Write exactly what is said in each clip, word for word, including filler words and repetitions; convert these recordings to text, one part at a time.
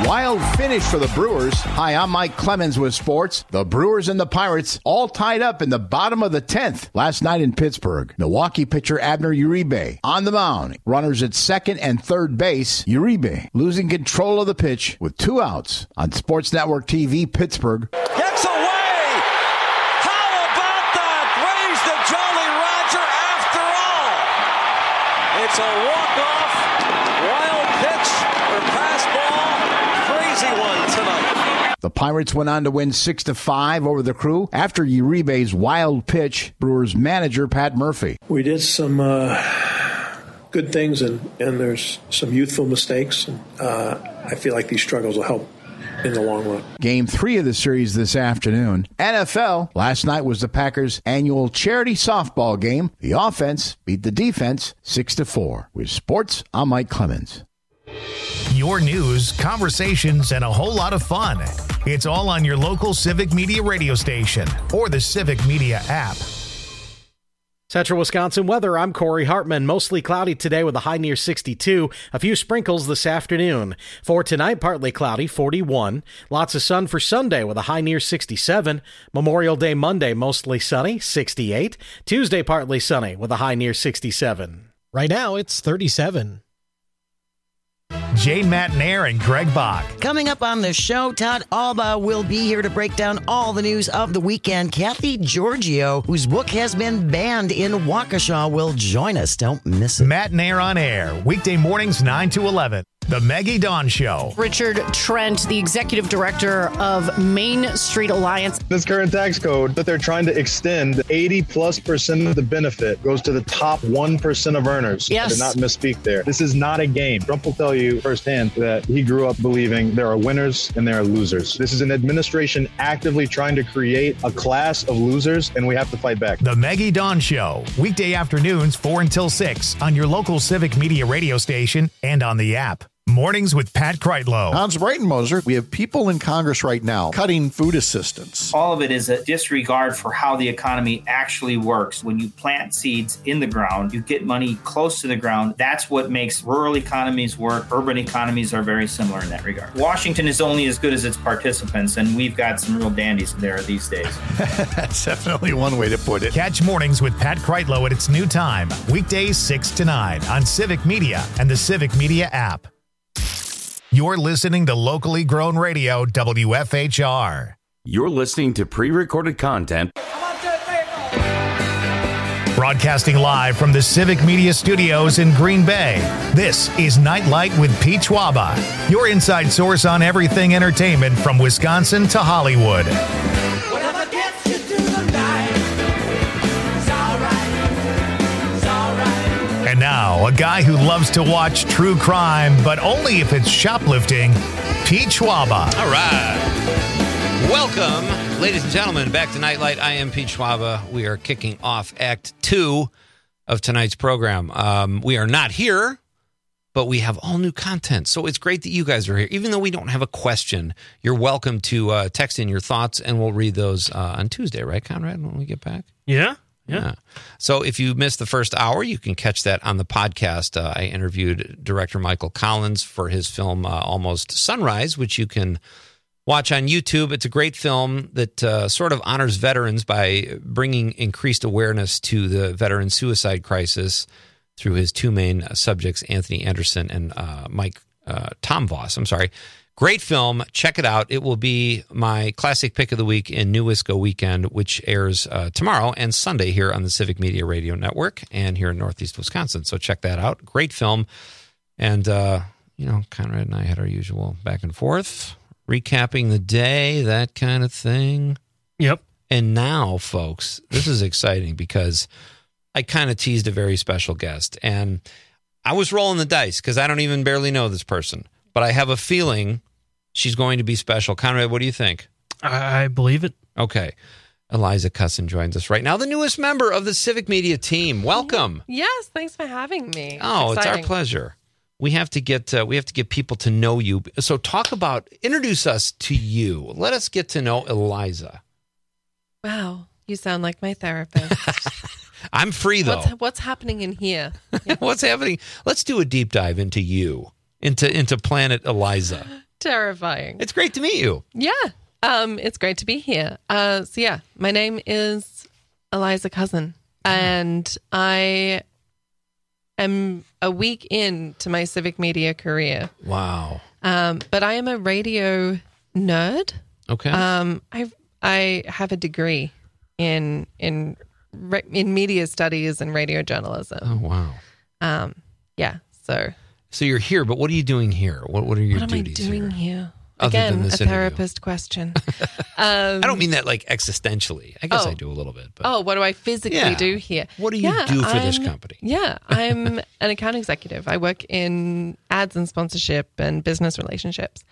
wild finish for the Brewers. Hi, I'm Mike Clemens with sports. The Brewers and the Pirates all tied up in the bottom of the tenth last night in Pittsburgh. Milwaukee pitcher Abner Uribe on the mound. Runners at second and third base. Uribe losing control of the pitch with two outs on Sports Network T V Pittsburgh. Gets away! How about that? Raise the Jolly Roger after all. It's a walk-off, wild pitch or pass ball. Crazy one tonight. The Pirates went on to win six to five over the Crew after Uribe's wild pitch. Brewers manager Pat Murphy. We did some uh, good things, and, and there's some youthful mistakes. And, uh, I feel like these struggles will help in the long run. Game three of the series this afternoon. N F L, last night was the Packers' annual charity softball game. The offense beat the defense six to four. With sports, I'm Mike Clemens. Your news, conversations, and a whole lot of fun. It's all on your local Civic Media radio station or the Civic Media app. Central Wisconsin weather, I'm Corey Hartman. Mostly cloudy today with a high near sixty-two. A few sprinkles this afternoon. For tonight, partly cloudy, forty-one. Lots of sun for Sunday with a high near sixty-seven. Memorial Day Monday, mostly sunny, sixty-eight. Tuesday, partly sunny with a high near sixty-seven. Right now, it's thirty-seven. Jane Matnair and Greg Bach. Coming up on the show, Todd Alba will be here to break down all the news of the weekend. Kathy Giorgio, whose book has been banned in Waukesha, will join us. Don't miss it. Matnair on air, weekday mornings nine to eleven. The Maggie Dawn Show. Richard Trent, the executive director of Main Street Alliance. This current tax code that they're trying to extend, eighty plus percent of the benefit goes to the top one percent of earners. Yes. I did not misspeak there. This is not a game. Trump will tell you firsthand that he grew up believing there are winners and there are losers. This is an administration actively trying to create a class of losers, and we have to fight back. The Maggie Dawn Show, weekday afternoons four until six on your local Civic Media radio station and on the app. Mornings with Pat Kreitlow. Hans Breitenmoser, we have people in Congress right now cutting food assistance. All of it is a disregard for how the economy actually works. When you plant seeds in the ground, you get money close to the ground. That's what makes rural economies work. Urban economies are very similar in that regard. Washington is only as good as its participants, and we've got some real dandies there these days. That's definitely one way to put it. Catch Mornings with Pat Kreitlow at its new time, weekdays six to nine on Civic Media and the Civic Media app. You're listening to locally grown radio, W F H R. You're listening to pre-recorded content. Broadcasting live from the Civic Media Studios in Green Bay, this is Nightlight with Pete Schwaba, your inside source on everything entertainment from Wisconsin to Hollywood. Whatever gets you through the night, it's all right, it's all right. And now, a guy who loves to watch true crime, but only if it's shoplifting, Pete Schwaba. All right. Welcome, ladies and gentlemen, back to Nightlight. I am Pete Schwaba. We are kicking off Act Two of tonight's program. Um, we are not here, but we have all new content. So it's great that you guys are here. Even though we don't have a question, you're welcome to uh, text in your thoughts, and we'll read those uh, on Tuesday, right, Conrad, when we get back? Yeah. Yeah. yeah. So if you missed the first hour, you can catch that on the podcast. Uh, I interviewed director Michael Collins for his film uh, Almost Sunrise, which you can watch on YouTube. It's a great film that uh, sort of honors veterans by bringing increased awareness to the veteran suicide crisis through his two main subjects, Anthony Anderson and uh, Mike uh, Tom Voss. I'm sorry. Great film. Check it out. It will be my classic pick of the week in New Wisco Weekend, which airs uh, tomorrow and Sunday here on the Civic Media Radio Network and here in Northeast Wisconsin. So check that out. Great film. And, uh, you know, Conrad and I had our usual back and forth, recapping the day, that kind of thing. Yep. And now, folks, this is exciting because I kind of teased a very special guest. And I was rolling the dice because I don't even barely know this person. But I have a feeling she's going to be special. Conrad, what do you think? I believe it. Okay. Eliza Cussin joins us right now, the newest member of the Civic Media team. Welcome. Yes, thanks for having me. Oh, it's, it's our pleasure. We have to get uh, we have to get people to know you. So talk about, introduce us to you. Let us get to know Eliza. Wow, you sound like my therapist. I'm free, though. What's, what's happening in here? What's happening? Let's do a deep dive into you. Into into Planet Eliza. terrifying. It's great to meet you. Yeah. Um, it's great to be here. Uh, so yeah, my name is Eliza Cousin, and I am a week into my civic media career. Wow. Um, but I am a radio nerd. Okay. Um, I I have a degree in in in media studies and radio journalism. Oh wow. Um, yeah. So. So you're here, but what are you doing here? What What are your what duties What am I doing here? here? Other Again, than this a interview? therapist question. Um, I don't mean that like existentially. I guess oh. I do a little bit. But Oh, what do I physically Yeah. do here? What do you Yeah, do for this I'm- company? Yeah, I'm an account executive. I work in ads and sponsorship and business relationships.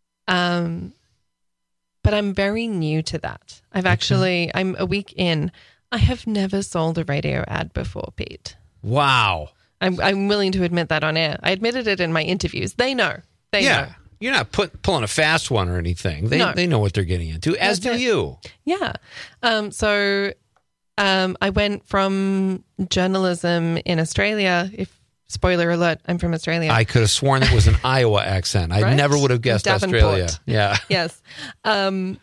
Um, but I'm very new to that. I've actually, I'm a week in. I have never sold a radio ad before, Pete. Wow. I'm, I'm willing to admit that on air. I admitted it in my interviews. They know. They yeah. know. You're not put, pulling a fast one or anything. They No. they know what they're getting into, as That's do it. you. Yeah. Um, so um, I went from journalism in Australia. If spoiler alert, I'm from Australia. I could have sworn it was an Iowa accent. I Right? never would have guessed Davenport. Australia. Yeah. Yes. Um,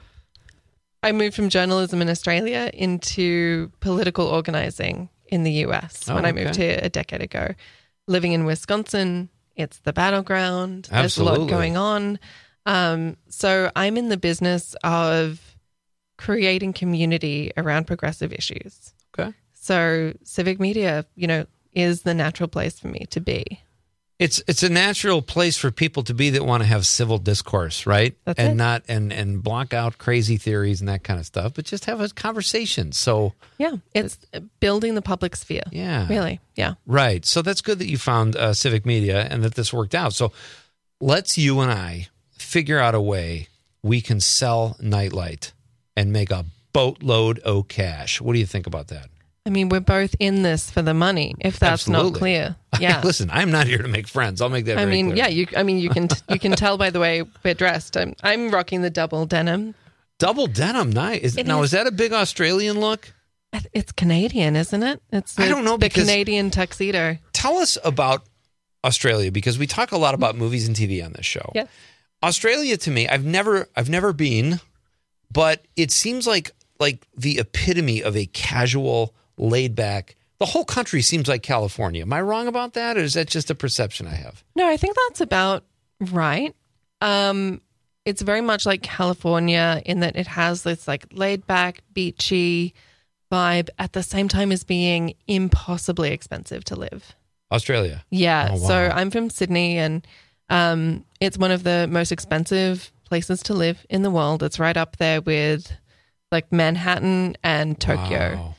I moved from journalism in Australia into political organizing in the U S Oh, when I moved okay. here a decade ago. Living in Wisconsin, it's the battleground. There's a Absolutely. lot going on. Um, so I'm in the business of creating community around progressive issues. Okay. So civic media, you know, is the natural place for me to be. It's it's a natural place for people to be that want to have civil discourse, right? That's and it. not and and block out crazy theories and that kind of stuff, but just have a conversation. So Yeah, it's building the public sphere. Yeah. Really, yeah. right. So that's good that you found uh, civic media and that this worked out. So let's you and I figure out a way we can sell Nightlight and make a boatload of cash. What do you think about that? I mean, we're both in this for the money, if that's Absolutely. not clear. Yeah. Listen, I'm not here to make friends. I'll make that I very mean, clear. yeah, you I mean you can you can tell by the way we're dressed. I'm I'm rocking the double denim. Double denim, nice. Is, It now, is. is that a big Australian look? It's Canadian, isn't it? It's the, I don't know, the because- Canadian tuxedo. Tell us about Australia, because we talk a lot about movies and T V on this show. Yeah. Australia, to me, I've never I've never been, but it seems like like the epitome of a casual, laid back. The whole country seems like California. Am I wrong about that, or is that just a perception I have? No, I think that's about right. Um, it's very much like California in that it has this like laid back, beachy vibe at the same time as being impossibly expensive to live. Australia. Yeah. Oh, wow. So I'm from Sydney, and um, it's one of the most expensive places to live in the world. It's right up there with like Manhattan and Tokyo. Wow.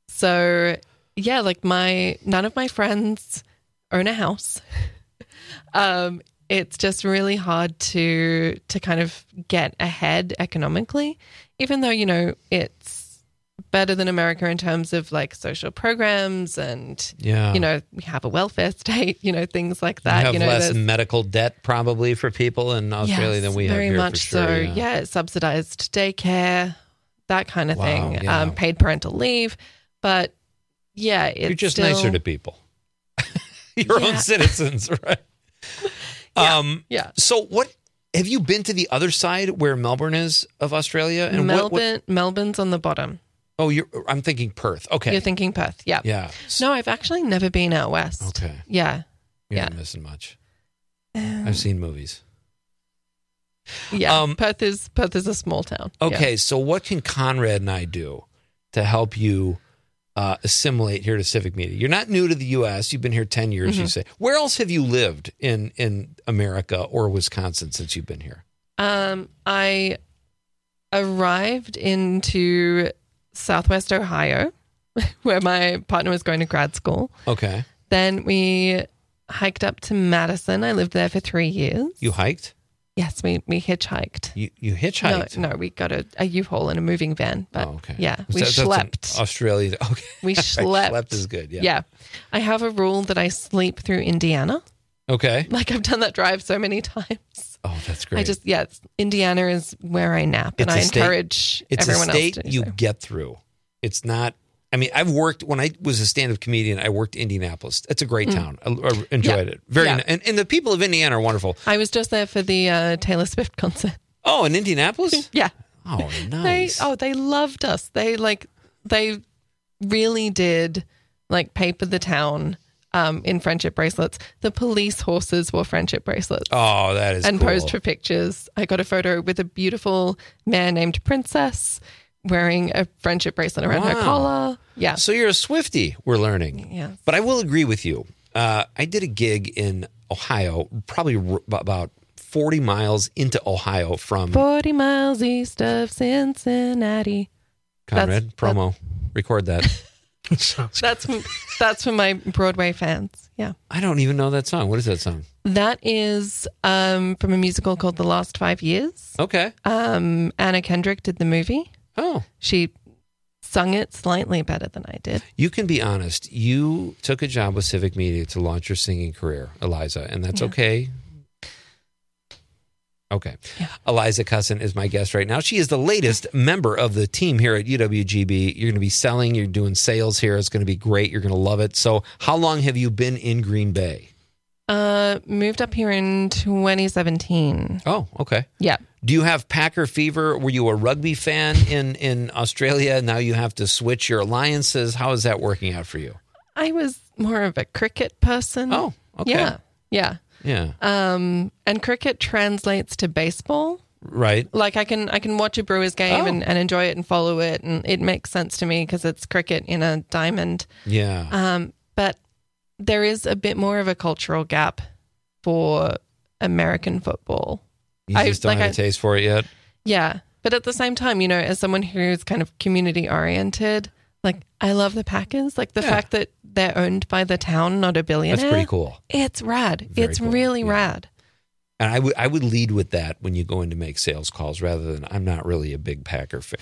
So yeah, like my none of my friends own a house. um, it's just really hard to to kind of get ahead economically, even though you know it's better than America in terms of like social programs and Yeah. you know we have a welfare state, you know things like You that. have you know, less there's- medical debt probably for people in Australia Yes, than we have very here. much for sure, so. yeah. Yeah, subsidized daycare, that kind of Wow, thing. yeah. Um, paid parental leave, but yeah, it's You're just still, nicer to people. Your Yeah. own citizens, right? Um, yeah. So what have you been to the other side where Melbourne is of Australia? what- Melbourne, what- Melbourne's on the bottom. oh, you're, I'm thinking Perth. Okay. You're thinking Perth, yeah. Yeah. No, I've actually never been out west. Okay. Yeah, You're yeah, not missing much. I've seen movies. yeah. Um, Perth is Perth is a small town. Yeah. Okay. So what can Conrad and I do to help you uh, assimilate here to Civic Media? You're not new to the U S. You've been here ten years, you Mhm. say. Where else have you lived in, in America or Wisconsin since you've been here? Um, I arrived into Southwest Ohio, where my partner was going to grad school. Okay. Then we hiked up to Madison. I lived there for three years. You hiked? Yes, we, we hitchhiked. You you hitchhiked? No, no, we got a, a U-Haul and a moving van. But Oh, okay. yeah, So we that's an schlepped. Australia. Okay. We schlepped. Schlepped is good. Yeah. Yeah. I have a rule that I sleep through Indiana. Okay. Like I've done that drive so many times. Oh, that's great. I just, yeah, it's, Indiana is where I nap. And It's I a state- encourage It's everyone a state else to do you so. get through. It's not I mean, I've worked, when I was a stand-up comedian, I worked Indianapolis. It's a great Mm. town. I, I enjoyed Yeah. it. Very, Yeah. ni- and, and the people of Indiana are wonderful. I was just there for the uh, Taylor Swift concert. Oh, in Indianapolis? Yeah. Oh, They, nice. oh, they loved us. They like, they really did like paper the town um, in friendship bracelets. The police horses wore friendship bracelets. Oh, that is and cool. posed for pictures. I got a photo with a beautiful man named Princess wearing a friendship bracelet around her Wow. collar. Yeah. So you're a Swiftie, we're learning. Yeah. But I will agree with you. Uh, I did a gig in Ohio, probably r- about forty miles into Ohio from forty miles east of Cincinnati. Conrad. That's- promo. Record that. That's that's for my Broadway fans. Yeah. I don't even know that song. What is that song? That is um, from a musical called The Last Five Years. Okay. Um, Anna Kendrick did the movie. Oh. She sung it slightly better than I did. You can be honest. You took a job with Civic Media to launch your singing career, Eliza, and that's Yeah. okay. Okay. Eliza Cussin is my guest right now. She is the latest member of the team here at U W G B. You're going to be selling, you're doing sales here. It's going to be great. You're going to love it. So, how long have you been in Green Bay? Uh, moved up here in twenty seventeen. Oh, okay. Yeah. Do you have Packer fever? Were you a rugby fan in, in Australia? Now you have to switch your alliances. How is that working out for you? I was more of a cricket person. Oh, okay. Yeah. Yeah. Yeah. Um, and cricket translates to baseball. Right. Like I can I can watch a Brewers game Oh. and, and enjoy it and follow it, and it makes sense to me because it's cricket in a diamond. Yeah. Um, but there is a bit more of a cultural gap for American football. You I- just don't like have I- a taste for it yet? Yeah. But at the same time, you know, as someone who's kind of community oriented, like I love the Packers. Like the Yeah. fact that they're owned by the town, not a billionaire. That's pretty cool. It's rad. Very it's cool. really Yeah. rad. And I would I would lead with that when you go in to make sales calls rather than I'm not really a big Packer fan.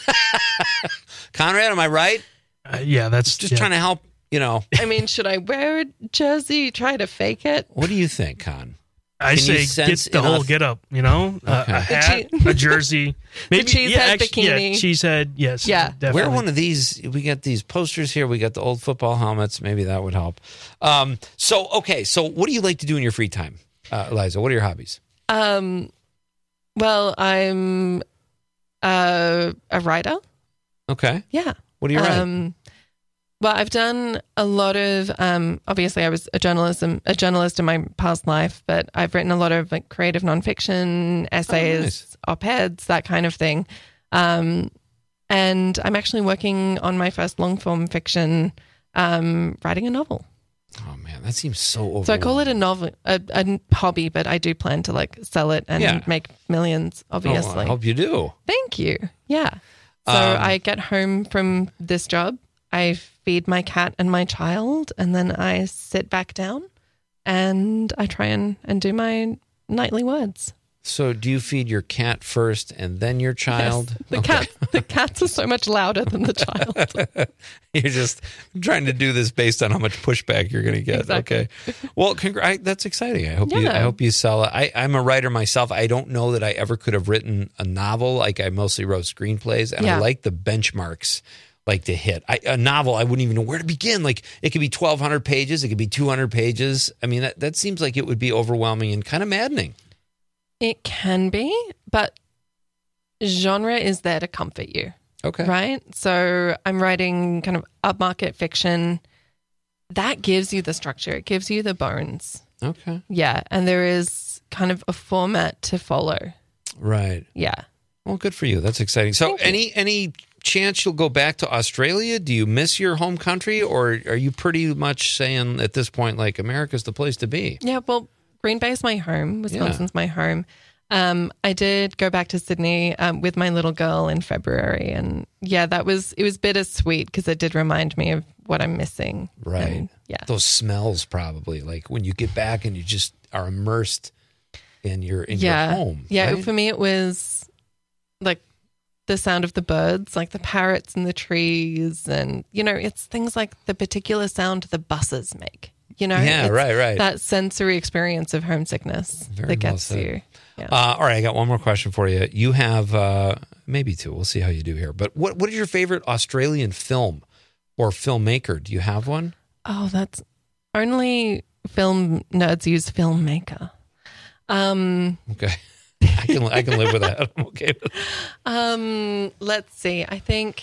Conrad, am I right? Uh, yeah, that's Just yeah. trying to help, you know. I mean, should I wear a jersey, try to fake it? What do you think, Con? I Can you say sense get the enough- whole get up, you know, uh, Okay. a The hat, che- a jersey, maybe cheese yeah, head actually, bikini. yeah, cheese head, yes, Yeah. definitely. Wear one of these. We got these posters here. We got the old football helmets. Maybe that would help. Um, so, okay. So, what do you like to do in your free time, uh, Eliza? What are your hobbies? Um, well, I'm uh, a writer. Okay. Yeah. What do you write? Um, well, I've done a lot of. Um, obviously, I was a journalism a journalist in my past life, but I've written a lot of like creative nonfiction essays, Oh, nice. op-eds, that kind of thing. Um, and I'm actually working on my first long form fiction, um, writing a novel. Oh man, that seems so overwhelming. So I call it a novel, a, a hobby, but I do plan to like sell it and Yeah. make millions. Obviously, Oh, I hope you do. Thank you. Yeah. So Um, I get home from this job, I feed my cat and my child, and then I sit back down and I try and, and do my nightly words. So, do you feed your cat first and then your child? Yes. The Okay. cat the cats are so much louder than the child. You're just trying to do this based on how much pushback you're going to get. Exactly. Okay. Well, congr- I, that's exciting. I hope you. I Yeah. hope you sell it. I, I'm a writer myself. I don't know that I ever could have written a novel. Like I mostly wrote screenplays, and I Yeah. like the benchmarks. Like to hit I, a novel, I wouldn't even know where to begin. Like it could be twelve hundred pages, it could be two hundred pages. I mean, that that seems like it would be overwhelming and kind of maddening. It can be, but genre is there to comfort you. Okay. Right? So I'm writing kind of upmarket fiction. That gives you the structure, it gives you the bones. Okay. Yeah. And there is kind of a format to follow. Right. Yeah. Well, good for you. That's exciting. So, any any chance you'll go back to Australia? Do you miss your home country, or are you pretty much saying at this point, like America's the place to be? Yeah. Well, Green Bay's my home. Wisconsin's my home. Um, I did go back to Sydney um, with my little girl in February, and yeah, that was it was bittersweet because it did remind me of what I'm missing. Right. And, yeah. Those smells, probably like when you get back and you just are immersed in your in yeah. your home. Yeah. right? For me, it was like the sound of the birds, like the parrots in the trees, and you know, it's things like the particular sound the buses make. You know, Yeah, It's right, right. That sensory experience of homesickness Very that well gets said. you. Yeah. Uh, all right, I got one more question for you. You have uh, maybe two. We'll see how you do here. But what what is your favorite Australian film or filmmaker? Do you have one? Oh, that's only film nerds use filmmaker. Um, okay. I can I can live with that. I'm okay with that. Um, let's see. I think,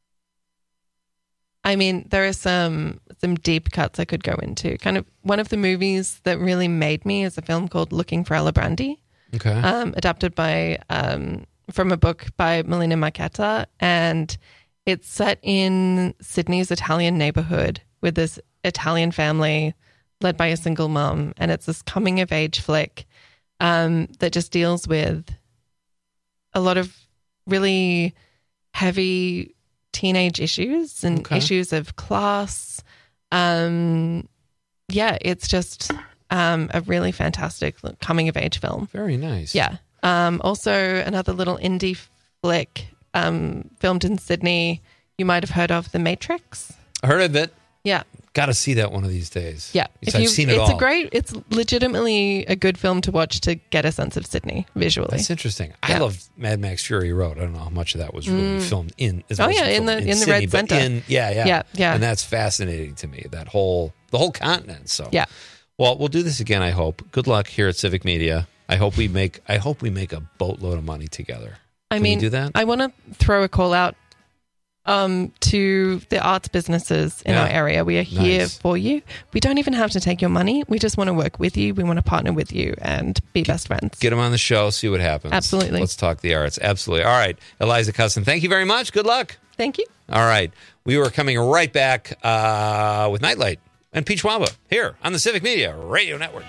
I mean, there are some some deep cuts I could go into. Kind of one of the movies that really made me is a film called Looking for Ella Brandy. Okay. Um, adapted by um, from a book by Melina Marchetta, and it's set in Sydney's Italian neighborhood with this Italian family led by a single mom, and it's this coming of age flick um, that just deals with a lot of really heavy teenage issues and Okay. issues of class. Um, yeah, it's just um, a really fantastic coming of age film. Very nice. Yeah. Um, also, another little indie flick um, filmed in Sydney. You might have heard of The Matrix. I heard of it. Yeah. Got to see that one of these days. Yeah. Because If I've you- seen it it's all. a great, it's legitimately a good film to watch to get a sense of Sydney visually. That's interesting. I Yeah. love Mad Max Fury Road. I don't know how much of that was really Mm. filmed in. As Oh, much yeah, as in the- filmed in the Sydney, Red but Center. in- yeah, yeah, Yeah, yeah. And that's fascinating to me. That whole the whole continent. So Yeah. Well, we'll do this again. I hope. Good luck here at Civic Media. I hope we make. I hope we make a boatload of money together. I Can mean, we do that? I want to throw a call out um, to the arts businesses in Yeah. our area. We are here Nice. for you. We don't even have to take your money. We just want to work with you. We want to partner with you and be best friends. Get them on the show. See what happens. Absolutely. Let's talk the arts. Absolutely. All right, Eliza Cussin. Thank you very much. Good luck. Thank you. All right. We were coming right back uh, with Nightlight and Peach Wamba here on the Civic Media Radio Network.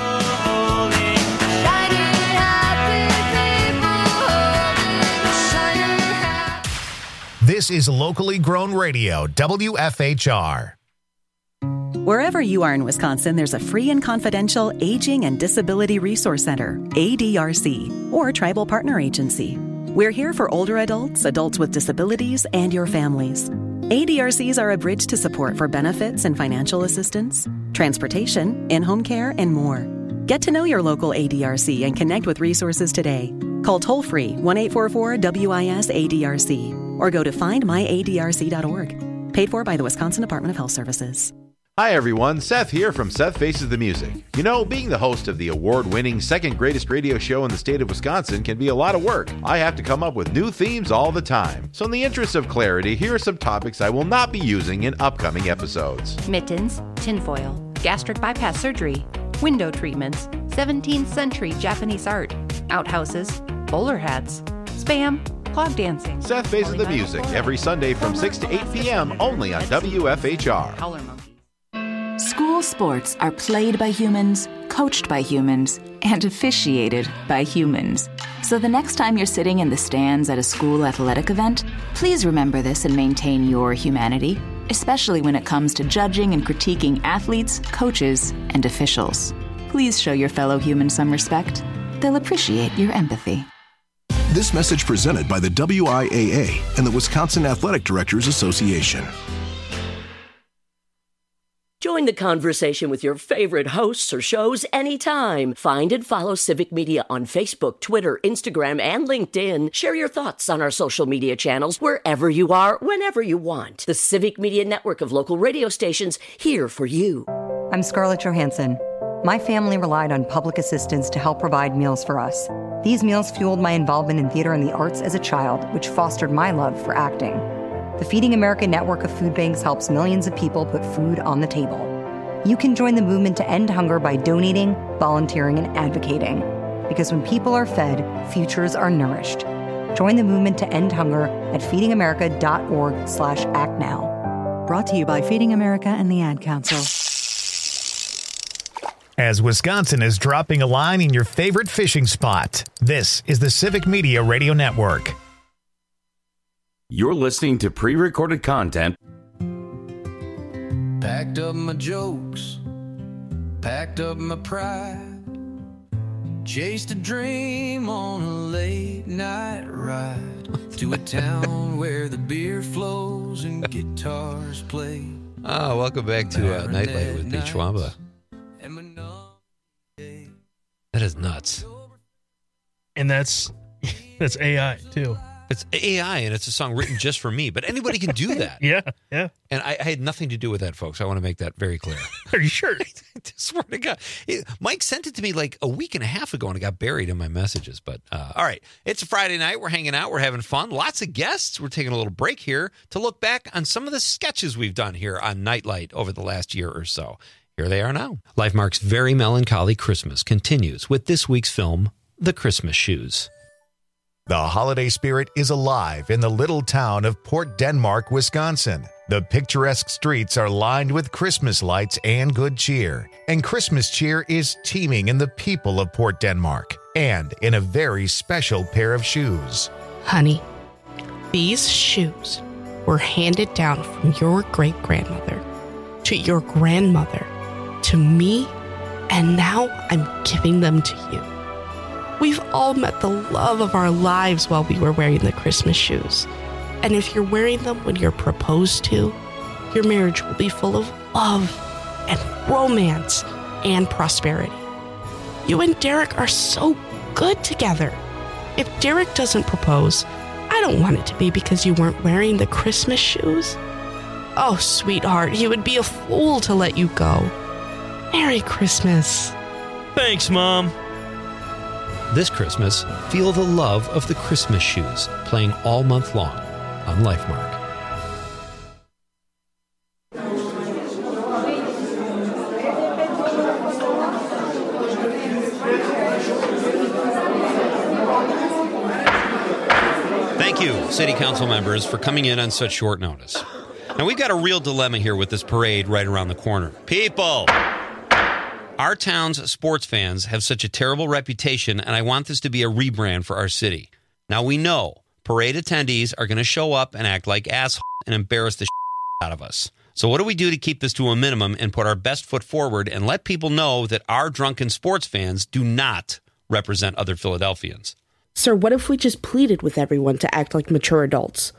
This is locally grown radio, W F H R. Wherever you are in Wisconsin, there's a free and confidential Aging and Disability Resource Center, A D R C, or Tribal Partner Agency. We're here for older adults, adults with disabilities, and your families. A D R Cs are a bridge to support for benefits and financial assistance, transportation, in-home care, and more. Get to know your local A D R C and connect with resources today. Call toll-free one eight four four W I S A D R C or go to find my A D R C dot org. Paid for by the Wisconsin Department of Health Services. Hi everyone, Seth here from Seth Faces the Music. You know, being the host of the award-winning second greatest radio show in the state of Wisconsin can be a lot of work. I have to come up with new themes all the time. So in the interest of clarity, here are some topics I will not be using in upcoming episodes. Mittens, tinfoil, gastric bypass surgery, window treatments, seventeenth century Japanese art, outhouses, bowler hats, spam, clog dancing. Seth Faces the Music every Sunday from six to eight p.m. only on W F H R. School sports are played by humans, coached by humans, and officiated by humans. So the next time you're sitting in the stands at a school athletic event, please remember this and maintain your humanity, especially when it comes to judging and critiquing athletes, coaches, and officials. Please show your fellow humans some respect. They'll appreciate your empathy. This message presented by the W I A A and the Wisconsin Athletic Directors Association. Join the conversation with your favorite hosts or shows anytime. Find and follow Civic Media on Facebook, Twitter, Instagram, and LinkedIn. Share your thoughts on our social media channels wherever you are, whenever you want. The Civic Media network of local radio stations here for you. I'm Scarlett Johansson. My family relied on public assistance to help provide meals for us. These meals fueled my involvement in theater and the arts as a child, which fostered my love for acting. The Feeding America network of food banks helps millions of people put food on the table. You can join the movement to end hunger by donating, volunteering, and advocating. Because when people are fed, futures are nourished. Join the movement to end hunger at feeding america dot org slash act now. Brought to you by Feeding America and the Ad Council. As Wisconsin is dropping a line in your favorite fishing spot, this is the Civic Media Radio Network. You're listening to pre-recorded content. Packed up my jokes, packed up my pride, chased a dream on a late night ride to a town where the beer flows and guitars play. Ah, welcome back to uh, Nightlight with Peach Wamba. That is nuts. And that's that's A I too. It's A I, and it's a song written just for me. But anybody can do that. Yeah, yeah. And I, I had nothing to do with that, folks. I want to make that very clear. Are you sure? I swear to God. It, Mike sent it to me like a week and a half ago, and it got buried in my messages. But uh, all right, it's a Friday night. We're hanging out. We're having fun. Lots of guests. We're taking a little break here to look back on some of the sketches we've done here on Nightlight over the last year or so. Here they are now. Lifemark's very melancholy Christmas continues with this week's film, The Christmas Shoes. The holiday spirit is alive in the little town of Port Denmark, Wisconsin. The picturesque streets are lined with Christmas lights and good cheer. And Christmas cheer is teeming in the people of Port Denmark and in a very special pair of shoes. Honey, these shoes were handed down from your great-grandmother to your grandmother to me, and now I'm giving them to you. We've all met the love of our lives while we were wearing the Christmas shoes. And if you're wearing them when you're proposed to, your marriage will be full of love and romance and prosperity. You and Derek are so good together. If Derek doesn't propose, I don't want it to be because you weren't wearing the Christmas shoes. Oh, sweetheart, he would be a fool to let you go. Merry Christmas. Thanks, Mom. This Christmas, feel the love of the Christmas shoes, playing all month long on Lifemark. Thank you, City Council members, for coming in on such short notice. Now, we've got a real dilemma here with this parade right around the corner. People! Our town's sports fans have such a terrible reputation, and I want this to be a rebrand for our city. Now, we know parade attendees are going to show up and act like assholes and embarrass the shit out of us. So what do we do to keep this to a minimum and put our best foot forward and let people know that our drunken sports fans do not represent other Philadelphians? Sir, what if we just pleaded with everyone to act like mature adults?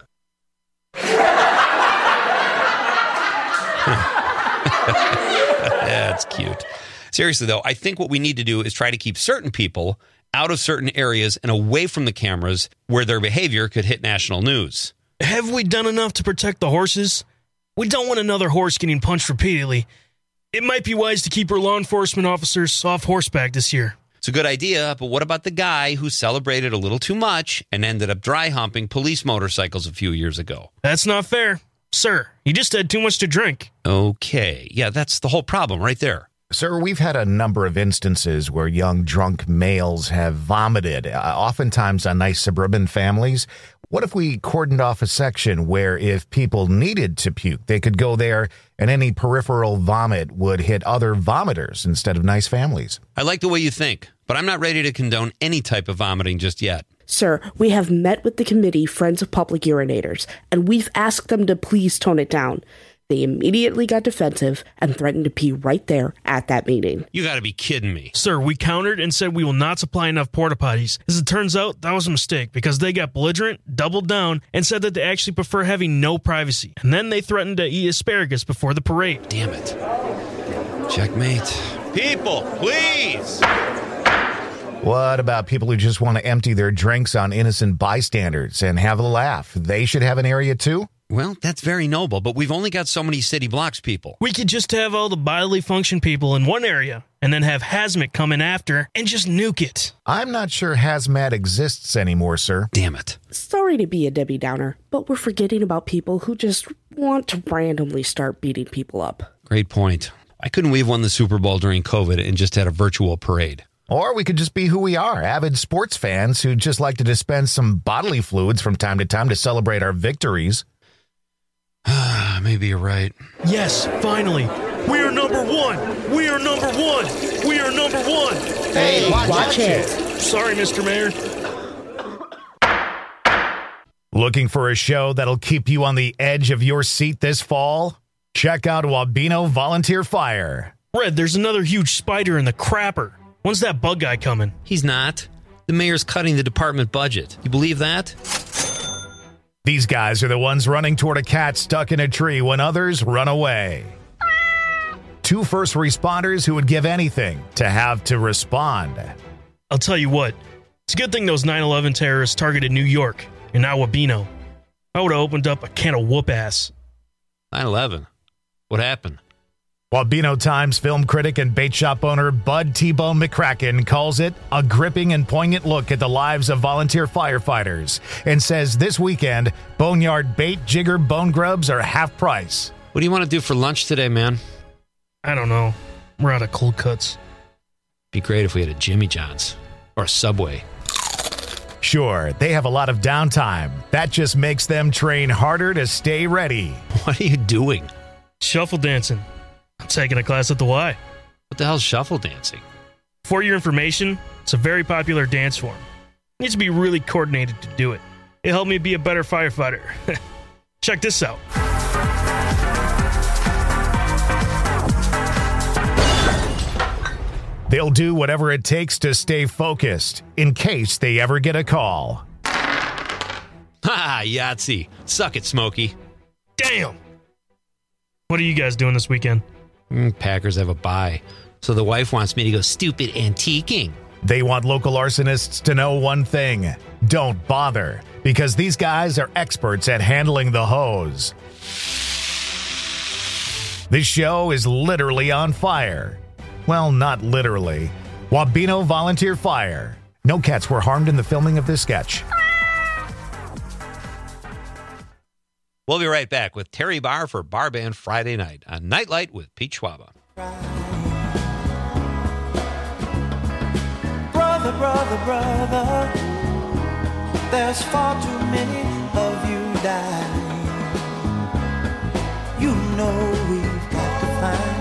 That's cute. Seriously, though, I think what we need to do is try to keep certain people out of certain areas and away from the cameras where their behavior could hit national news. Have we done enough to protect the horses? We don't want another horse getting punched repeatedly. It might be wise to keep our law enforcement officers off horseback this year. It's a good idea, but what about the guy who celebrated a little too much and ended up dry humping police motorcycles a few years ago? That's not fair. Sir, he just had too much to drink. Okay. Yeah, that's the whole problem right there. Sir, we've had a number of instances where young drunk males have vomited, uh, oftentimes on nice suburban families. What if we cordoned off a section where if people needed to puke, they could go there and any peripheral vomit would hit other vomiters instead of nice families? I like the way you think, but I'm not ready to condone any type of vomiting just yet. Sir, we have met with the committee, Friends of Public Urinators, and we've asked them to please tone it down. They immediately got defensive and threatened to pee right there at that meeting. You got to be kidding me. Sir, we countered and said we will not supply enough porta potties. As it turns out, that was a mistake because they got belligerent, doubled down, and said that they actually prefer having no privacy. And then they threatened to eat asparagus before the parade. Damn it. Checkmate. People, please! What about people who just want to empty their drinks on innocent bystanders and have a laugh? They should have an area too? Well, that's very noble, but we've only got so many city blocks people. We could just have all the bodily function people in one area and then have Hazmat come in after and just nuke it. I'm not sure Hazmat exists anymore, sir. Damn it. Sorry to be a Debbie Downer, but we're forgetting about people who just want to randomly start beating people up. Great point. Why couldn't we have won the Super Bowl during COVID and just had a virtual parade? Or we could just be who we are, avid sports fans who just like to dispense some bodily fluids from time to time to celebrate our victories. Maybe you're right. Yes, finally. We are number one. We are number one. We are number one. Hey, watch, watch it. it. Sorry, Mister Mayor. Looking for a show that'll keep you on the edge of your seat this fall? Check out Wabeno Volunteer Fire. Red, there's another huge spider in the crapper. When's that bug guy coming? He's not. The mayor's cutting the department budget. You believe that? These guys are the ones running toward a cat stuck in a tree when others run away. Two first responders who would give anything to have to respond. I'll tell you what. It's a good thing those nine eleven terrorists targeted New York. You're not Wabino. I would have opened up a can of whoop ass. nine eleven. What happened? Wabino Times film critic and bait shop owner Bud T-Bone McCracken calls it a gripping and poignant look at the lives of volunteer firefighters and says this weekend, Boneyard bait jigger bone grubs are half price. What do you want to do for lunch today, man? I don't know. We're out of cold cuts. Be great if we had a Jimmy John's or a Subway. Sure, they have a lot of downtime. That just makes them train harder to stay ready. What are you doing? Shuffle dancing. I'm taking a class at the Y. What the hell's shuffle dancing? For your information, it's a very popular dance form. You need to be really coordinated to do it. It helped me be a better firefighter. Check this out. They'll do whatever it takes to stay focused in case they ever get a call. Ha! Yahtzee. Suck it, Smokey. Damn! What are you guys doing this weekend? Mm, Packers have a bye, so the wife wants me to go stupid antiquing. They want local arsonists to know one thing. Don't bother, because these guys are experts at handling the hose. This show is literally on fire. Well, not literally. Wabino Volunteer Fire. No cats were harmed in the filming of this sketch. We'll be right back with Terry Barr for Bar Band Friday night on Nightlight with Pete Schwaba. Brother, brother, brother, there's far too many of you dying. You know we've got to find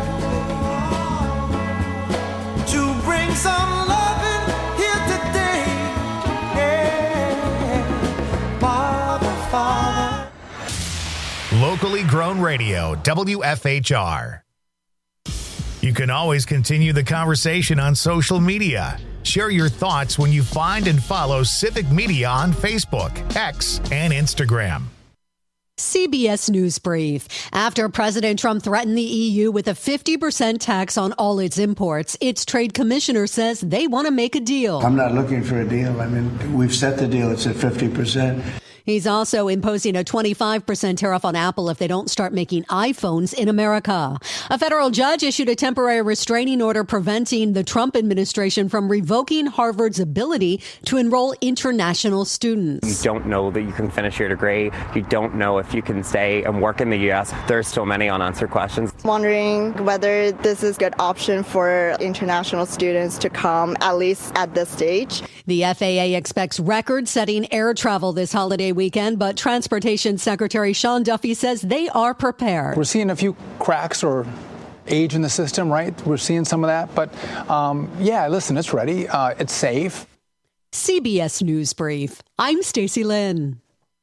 a way to bring some loving here today. Yeah, Father, Father. Locally grown radio, W F H R. You can always continue the conversation on social media. Share your thoughts when you find and follow Civic Media on Facebook, X, and Instagram. C B S News Brief. After President Trump threatened the E U with a fifty percent tax on all its imports, its trade commissioner says they want to make a deal. I'm not looking for a deal. I mean, we've set the deal. It's at fifty percent. He's also imposing a twenty-five percent tariff on Apple if they don't start making iPhones in America. A federal judge issued a temporary restraining order preventing the Trump administration from revoking Harvard's ability to enroll international students. You don't know that you can finish your degree. You don't know if you can stay and work in the U S. There's still many unanswered questions. Wondering whether this is a good option for international students to come, at least at this stage. The F A A expects record-setting air travel this holiday weekend, but Transportation Secretary Sean Duffy says they are prepared. We're seeing a few cracks or age in the system, right? We're seeing some of that. But um, yeah, listen, it's ready. Uh, it's safe. C B S News Brief. I'm Stacey Lynn.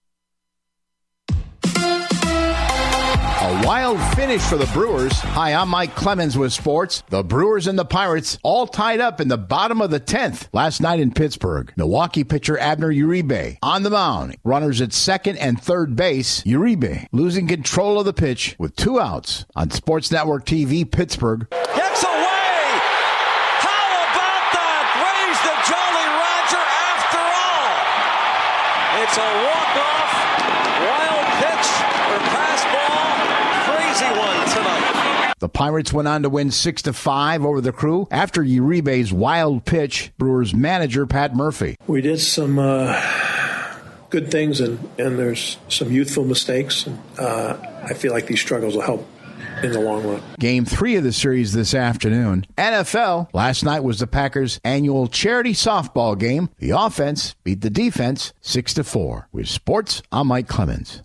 A wild finish for the Brewers. Hi, I'm Mike Clemens with sports. The Brewers and the Pirates all tied up in the bottom of the tenth last night in Pittsburgh. Milwaukee pitcher Abner Uribe on the mound. Runners at second and third base. Uribe losing control of the pitch with two outs on Sports Network T V Pittsburgh. Gets away! How about that? Raise the Jolly Roger after all. It's a walk-off, wild pitch or pass ball. Crazy one tonight. The Pirates went on to win six to five over the Crew after Uribe's wild pitch. Brewers manager Pat Murphy. We did some uh, good things, and, and there's some youthful mistakes. And, uh, I feel like these struggles will help in the long run. Game three of the series this afternoon. N F L. Last night was the Packers' annual charity softball game. The offense beat the defense six to four. With sports, I'm Mike Clemens.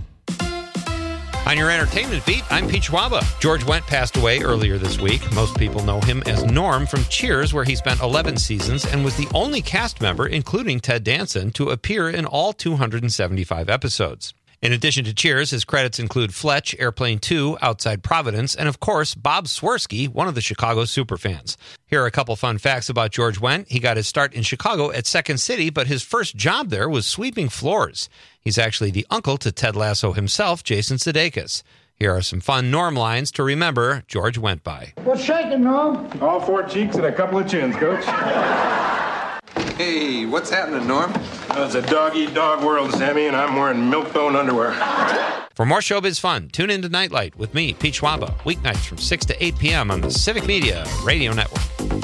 On your entertainment beat, I'm Pete Schwaba. George Wendt passed away earlier this week. Most people know him as Norm from Cheers, where he spent eleven seasons and was the only cast member, including Ted Danson, to appear in all two hundred seventy-five episodes. In addition to Cheers, his credits include Fletch, Airplane two, Outside Providence, and of course, Bob Swirsky, one of the Chicago superfans. Here are a couple fun facts about George Wendt. He got his start in Chicago at Second City, but his first job there was sweeping floors. He's actually the uncle to Ted Lasso himself, Jason Sudeikis. Here are some fun Norm lines to remember George Wendt by. What's shaking, Norm? All four cheeks and a couple of chins, Coach. Hey, what's happening, Norm? Uh, It's a dog-eat-dog world, Sammy, and I'm wearing milk-bone underwear. For more showbiz fun, tune into Nightlight with me, Pete Schwaba, weeknights from six to eight p.m. on the Civic Media Radio Network.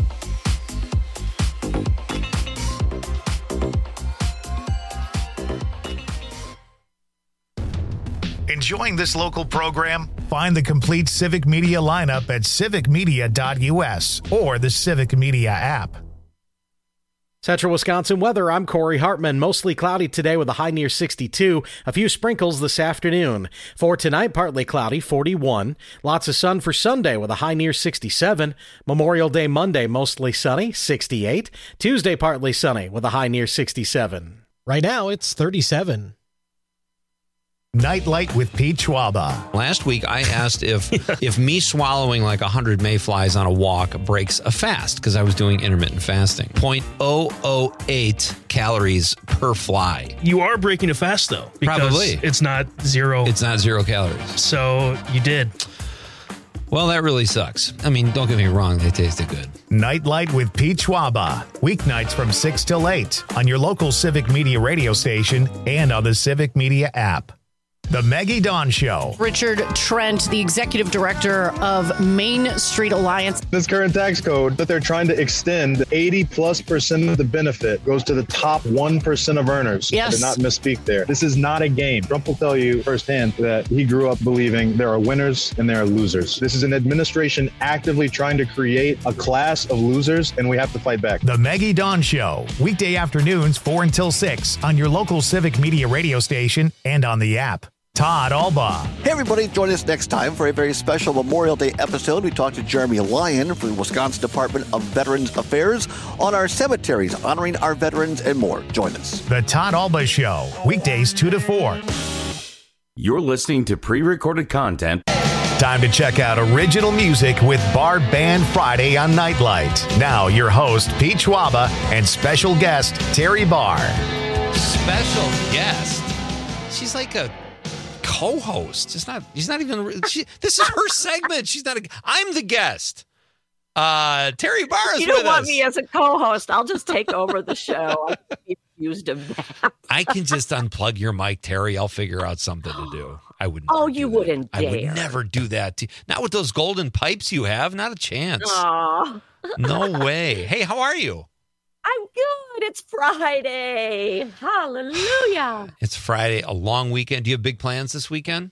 Enjoying this local program? Find the complete Civic Media lineup at civic media dot u s or the Civic Media app. Central Wisconsin weather, I'm Corey Hartman. Mostly cloudy today with a high near sixty-two. A few sprinkles this afternoon. For tonight, partly cloudy, forty-one. Lots of sun for Sunday with a high near sixty-seven. Memorial Day Monday, mostly sunny, sixty-eight. Tuesday, partly sunny with a high near sixty-seven. Right now, it's thirty-seven. Nightlight with Pete Schwaba. Last week, I asked if if me swallowing like one hundred mayflies on a walk breaks a fast, because I was doing intermittent fasting. zero point zero zero eight calories per fly. You are breaking a fast, though. Because Probably. It's not zero. It's not zero calories. So you did. Well, that really sucks. I mean, don't get me wrong, they tasted good. Nightlight with Pete Schwaba. Weeknights from six till eight on your local Civic Media radio station and on the Civic Media app. The Maggie Dawn Show. Richard Trent, the executive director of Main Street Alliance. This current tax code that they're trying to extend, eighty plus percent of the benefit goes to the top one percent of earners. Yes. I did not misspeak there. This is not a game. Trump will tell you firsthand that he grew up believing there are winners and there are losers. This is an administration actively trying to create a class of losers, and we have to fight back. The Maggie Dawn Show. Weekday afternoons, four until six on your local Civic Media radio station and on the app. Todd Alba. Hey, everybody. Join us next time for a very special Memorial Day episode. We talked to Jeremy Lyon from the Wisconsin Department of Veterans Affairs on our cemeteries, honoring our veterans and more. Join us. The Todd Alba Show. Weekdays two to four. You're listening to pre-recorded content. Time to check out original music with Bar Band Friday on Nightlight. Now, your host, Pete Schwaba, and special guest, Terry Barr. Special guest? She's like a co-host. It's not. She's not even. She, this is her segment. She's not. A, I'm the guest. Uh, Terry Barr is You don't with want us. me as a co-host. I'll just take over the show. I'm confused of that. I can just unplug your mic, Terry. I'll figure out something to do. I would. Oh, you wouldn't I dare. would never do that. To, not with those golden pipes you have. Not a chance. Aw. No way. Hey, how are you? I'm good. It's Friday. Hallelujah. It's Friday. A long weekend. Do you have big plans this weekend?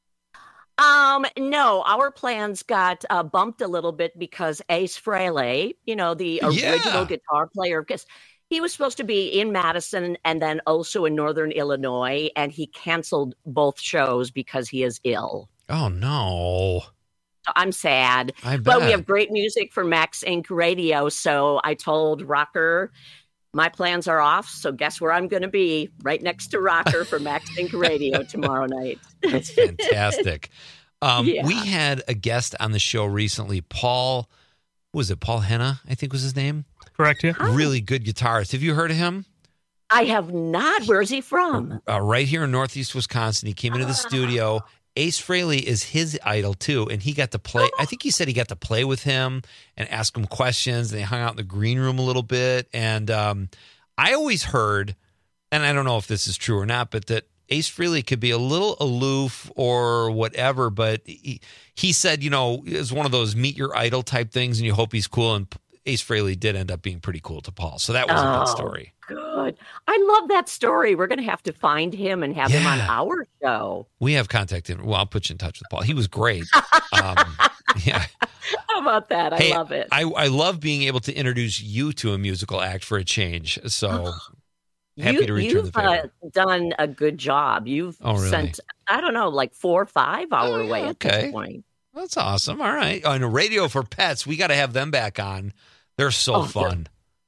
Um, no, our plans got uh, bumped a little bit because Ace Frehley, you know, the Yeah. original guitar player, because he was supposed to be in Madison and then also in Northern Illinois, and he canceled both shows because he is ill. Oh, no. So I'm sad. I But we bet. have great music for Max Incorporated. Radio, so I told Rocker my plans are off, so guess where I'm going to be? Right next to Rocker for Max Incorporated Radio tomorrow night. That's fantastic. Um, Yeah. We had a guest on the show recently, Paul, what was it, Paul Henna, I think was his name? Correct, yeah. Really good guitarist. Have you heard of him? I have not. Where's he from? Uh, right here in Northeast Wisconsin. He came into the studio. Ace Frehley is his idol, too, and he got to play. I think he said he got to play with him and ask him questions, and they hung out in the green room a little bit. And um, I always heard, and I don't know if this is true or not, but that Ace Frehley could be a little aloof or whatever, but he, he said, you know, it's one of those meet your idol type things, and you hope he's cool. And Ace Frehley did end up being pretty cool to Paul. So that was a Oh, good story. Good. I love that story. We're going to have to find him and have him on Yeah. our show. We have contacted him. Well, I'll put you in touch with Paul. He was great. Um, yeah. How about that? I Hey, love it. I, I love being able to introduce you to a musical act for a change. So happy you, to return you've the favor. uh, done a good job. You've Oh, really? sent, I don't know, like four or five our way at okay. this point. That's awesome. All right. On Radio for Pets, we got to have them back on. They're so Oh, they're- fun.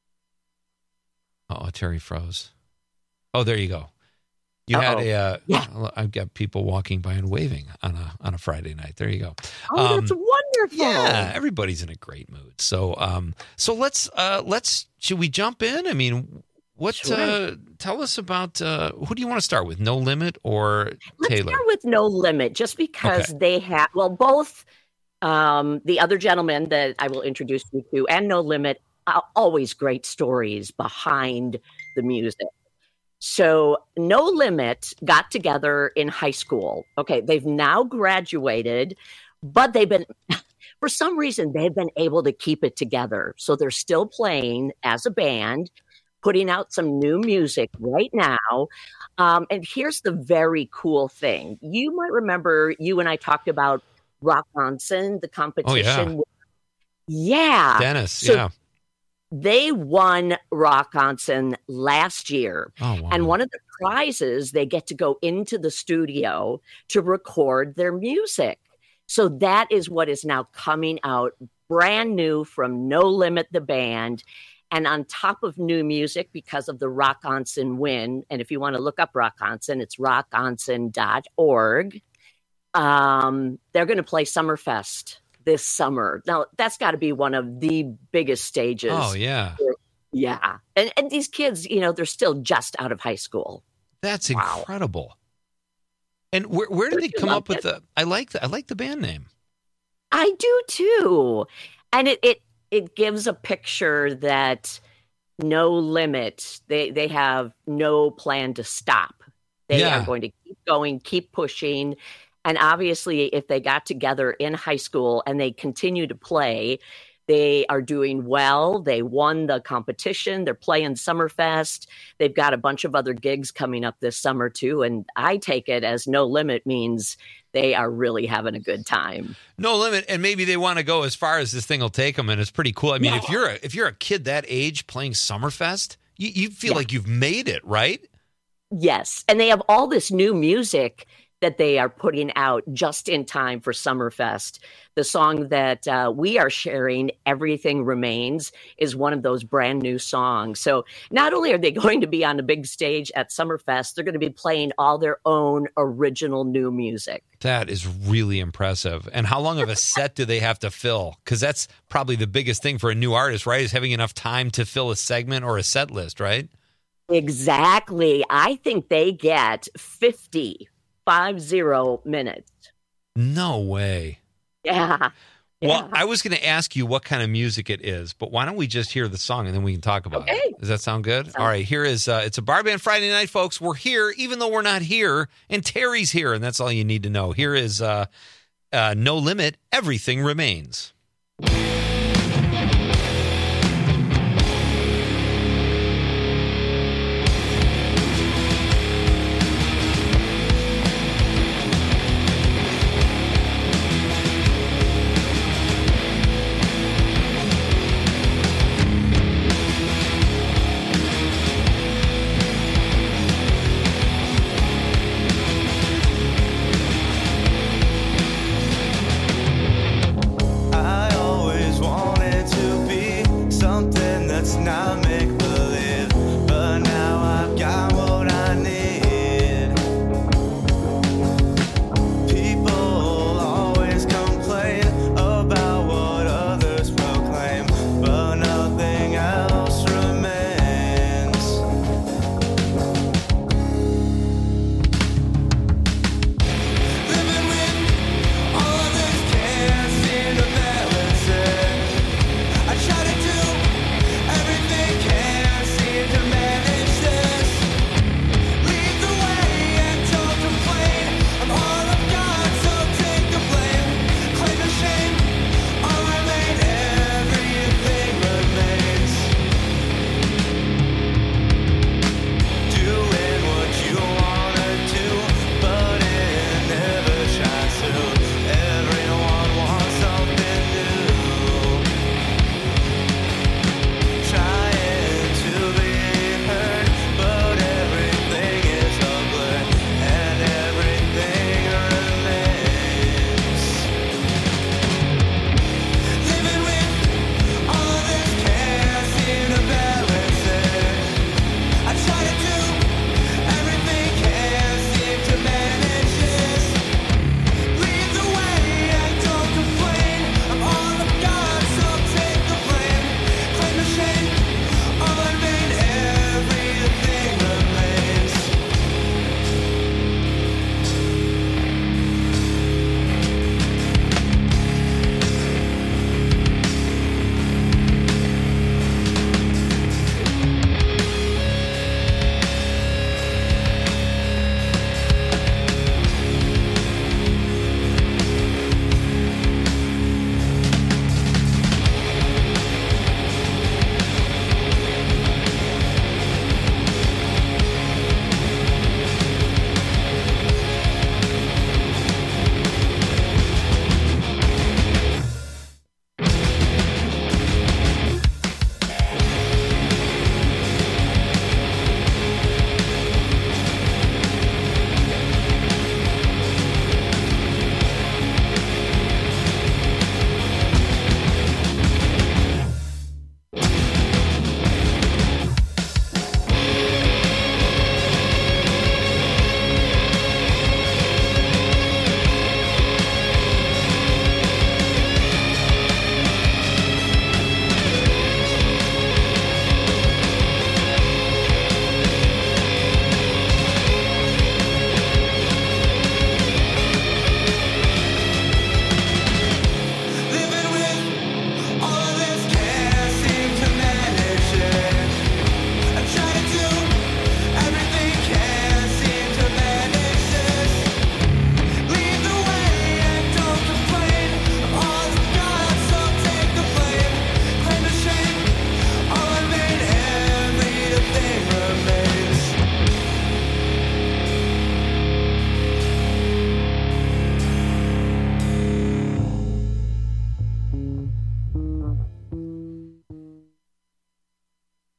Oh, Terry froze. Oh, there you go. You had Uh-oh. a. Uh, Yeah. I've got people walking by and waving on a on a Friday night. There you go. Oh, that's Um, wonderful. Yeah, everybody's in a great mood. So, um, so let's uh, let's should we jump in? I mean, what? Sure. Uh, tell us about uh, who do you want to start with? No Limit or Let's Taylor? start with No Limit, just because Okay. they have, well, both um, the other gentleman that I will introduce you to and No Limit, uh, always great stories behind the music. So No Limit got together in high school. Okay, they've now graduated, but they've been, for some reason, they've been able to keep it together. So they're still playing as a band, putting out some new music right now. Um, and here's the very cool thing. You might remember you and I talked about Rock Onsen, the competition. Oh, yeah. yeah. Dennis, so yeah. They won Rock Onsen last year. Oh, wow. And one of the prizes, they get to go into the studio to record their music. So that is what is now coming out brand new from No Limit, the band. And on top of new music, because of the Rock Onsen win, and if you want to look up Rock Onsen, it's rock onsen dot org. Um, they're going to play Summerfest this summer. Now, that's got to be one of the biggest stages. Oh, yeah. Yeah. And, and these kids, you know, they're still just out of high school. That's Wow. incredible. And where where did they come up with the? I like the I like the band name. I do too, and it it it gives a picture that No Limit. They they have no plan to stop. They Yeah. are going to keep going, keep pushing. And obviously, if they got together in high school and they continue to play, they are doing well. They won the competition. They're playing Summerfest. They've got a bunch of other gigs coming up this summer, too. And I take it as No Limit means they are really having a good time. No Limit, and maybe they want to go as far as this thing will take them, and it's pretty cool. I mean, Yeah. if you're a, if you're a kid that age playing Summerfest, you, you feel Yeah. like you've made it, right? Yes. And they have all this new music that they are putting out just in time for Summerfest. The song that uh, we are sharing, Everything Remains, is one of those brand new songs. So not only are they going to be on a big stage at Summerfest, they're going to be playing all their own original new music. That is really impressive. And how long of a set do they have to fill? Because that's probably the biggest thing for a new artist, right? Is having enough time to fill a segment or a set list, right? Exactly. I think they get fifty, five zero minutes. No way. Yeah. Well, I was going to ask you what kind of music it is, but why don't we just hear the song and then we can talk about Okay. it? Does that sound good? All right, here is, uh, it's a Bar Band Friday night, folks. We're here, even though we're not here, and Terry's here, and that's all you need to know. Here is uh, uh, No Limit, Everything Remains. I always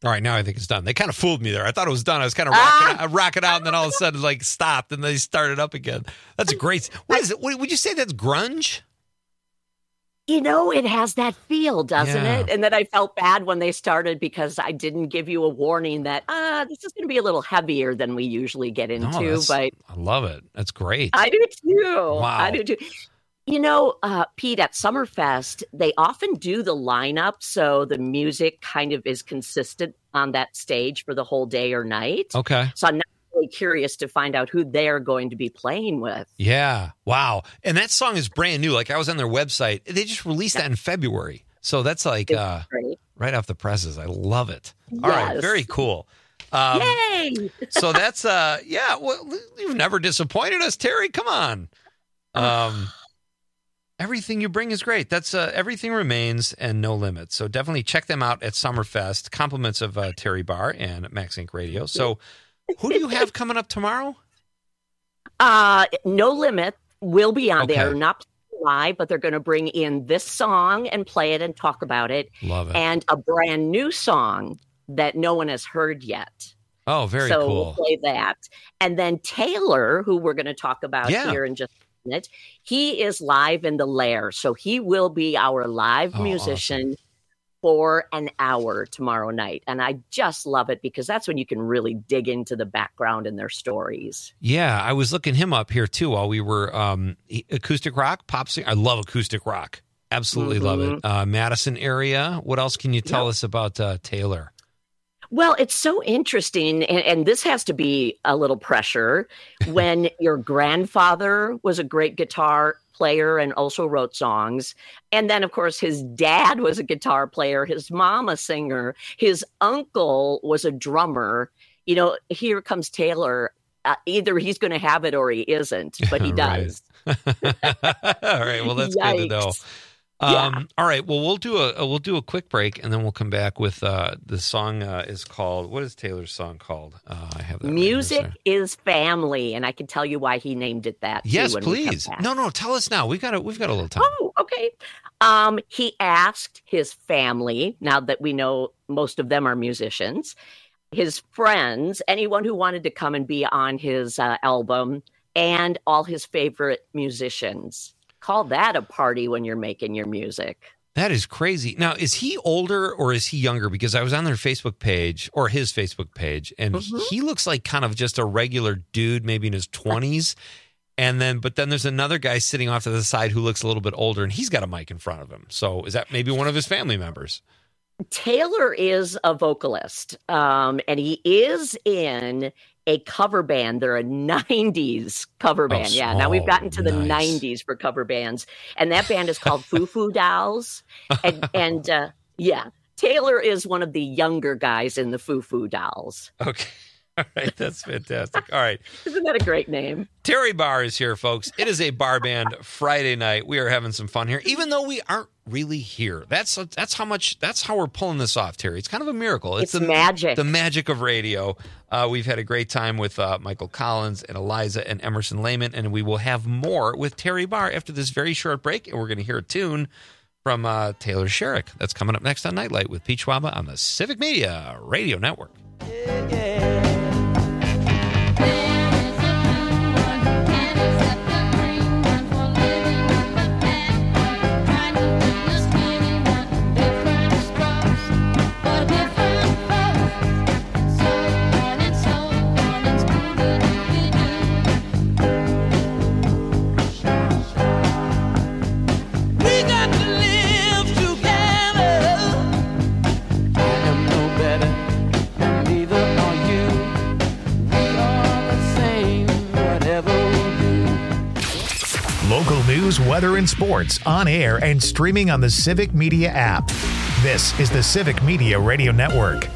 All right, now I think it's done. They kind of fooled me there. I thought it was done. I was kind of rocking, ah! rocking out, and then all of a sudden, like, stopped, and they started up again. That's a great. What is it? Would you say that's grunge? You know, it has that feel, doesn't Yeah. it? And then I felt bad when they started because I didn't give you a warning that, ah, this is going to be a little heavier than we usually get into. No, that's- but I love it. That's great. I do too. Wow. I do too. You know, uh, Pete, at Summerfest, they often do the lineup so the music kind of is consistent on that stage for the whole day or night. Okay. So I'm not really curious to find out who they're going to be playing with. Yeah. Wow. And that song is brand new. Like, I was on their website. They just released that in February. So that's like uh, great. right off the presses. I love it. All right. Yes. Very cool. Um, Yay! so that's, uh, yeah, well, you've never disappointed us, Terry. Come on. Um, everything you bring is great. That's uh, Everything Remains and No Limits. So definitely check them out at Summerfest. Compliments of uh, Terry Barr and Max Inc Radio. So who do you have coming up tomorrow? Uh, No Limit will be on Okay. there, not live, but they're going to bring in this song and play it and talk about it. Love it. And a brand new song that no one has heard yet. Oh, very so cool. we'll play that. And then Taylor, who we're going to talk about Yeah. here in just a minute, he is live in the Lair. So he will be our live Oh, musician for an hour tomorrow night. And I just love it because that's when you can really dig into the background and their stories. Yeah, I was looking him up here too while we were um, acoustic rock, pop sing. I love acoustic rock. Absolutely love it. Uh, Madison area. What else can you tell Yep. us about uh, Taylor? Well, it's so interesting, and, and this has to be a little pressure when your grandfather was a great guitar player and also wrote songs. And then, of course, his dad was a guitar player, his mom a singer, his uncle was a drummer. You know, here comes Taylor. Uh, either he's going to have it or he isn't, but he does. All right. Well, that's good to know. Yikes. Um, Yeah. All right. Well, we'll do a we'll do a quick break, and then we'll come back with uh, the song uh, is called. What is Taylor's song called? Uh, I have that. right here, Music sir. is family, and I can tell you why he named it that. too Yes, when we come please. back. No, no. Tell us now. We've got a we've got a little time. Oh, okay. Um, he asked his family, now that we know most of them are musicians, his friends, anyone who wanted to come and be on his uh, album, and all his favorite musicians. Call that a party when you're making your music. That is crazy. Now, is he older or is he younger? Because I was on their Facebook page or his Facebook page, and Mhm. he looks like kind of just a regular dude, maybe in his twenties. And then, but then there's another guy sitting off to the side who looks a little bit older, and he's got a mic in front of him. So is that maybe one of his family members? Taylor is a vocalist, um, and he is in a cover band. They're a nineties cover band. yeah, now we've gotten to the nice. nineties for cover bands, and that band is called Foo Foo Dolls. And, and uh, yeah, Taylor is one of the younger guys in the Foo Foo Dolls. Okay. All right. That's fantastic. All right. Isn't that a great name? Terry Barr is here, folks. It is a bar band Friday night. We are having some fun here, even though we aren't really here. That's that's how much. That's how we're pulling this off, Terry. It's kind of a miracle. It's the magic. The magic of radio. Uh, we've had a great time with uh, Michael Collins and Eliza and Emerson Lehman, and we will have more with Terry Barr after this very short break. And we're going to hear a tune from uh, Taylor Sherrick. That's coming up next on Nightlight with Pete Schwaba on the Civic Media Radio Network. We got to live together. I am no better, and neither are you. We are the same, whatever we do. Local news, weather, and sports on air and streaming on the Civic Media app. This is the Civic Media Radio Network.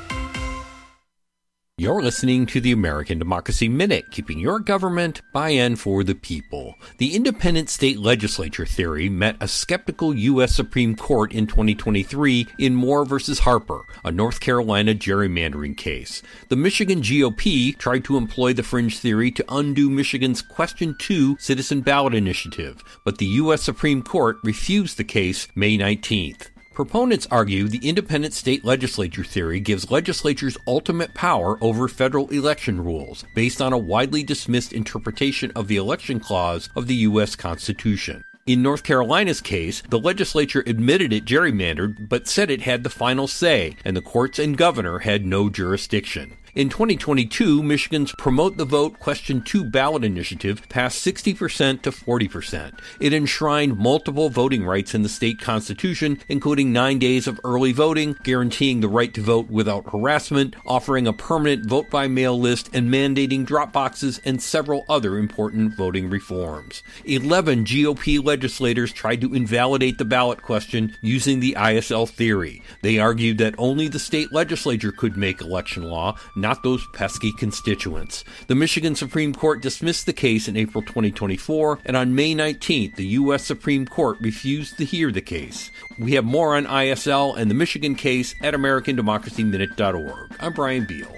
You're listening to the American Democracy Minute, keeping your government by and for the people. The independent state legislature theory met a skeptical U S Supreme Court in twenty twenty-three in Moore versus Harper, a North Carolina gerrymandering case. The Michigan G O P tried to employ the fringe theory to undo Michigan's Question two citizen ballot initiative, but the U S Supreme Court refused the case May nineteenth. Proponents argue the independent state legislature theory gives legislatures ultimate power over federal election rules, based on a widely dismissed interpretation of the election clause of the U S Constitution. In North Carolina's case, the legislature admitted it gerrymandered, but said it had the final say, and the courts and governor had no jurisdiction. In twenty twenty-two, Michigan's Promote the Vote Question two ballot initiative passed sixty percent to forty percent. It enshrined multiple voting rights in the state constitution, including nine days of early voting, guaranteeing the right to vote without harassment, offering a permanent vote-by-mail list, and mandating drop boxes and several other important voting reforms. Eleven G O P legislators tried to invalidate the ballot question using the I S L theory. They argued that only the state legislature could make election law, not those pesky constituents. The Michigan Supreme Court dismissed the case in April twenty twenty-four, and on May nineteenth, the U S Supreme Court refused to hear the case. We have more on I S L and the Michigan case at American Democracy Minute dot org. I'm Brian Beal.